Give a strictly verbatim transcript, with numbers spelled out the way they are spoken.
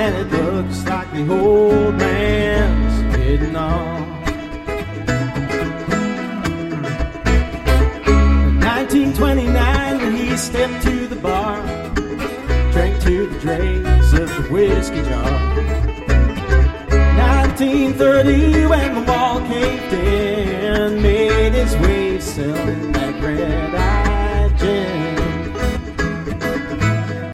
and it looks like the old man's getting on. nineteen twenty-nine, when he stepped to the bar, drank to the dregs of the whiskey jar. nineteen thirty, when the wall caved in, made his way selling that red eye.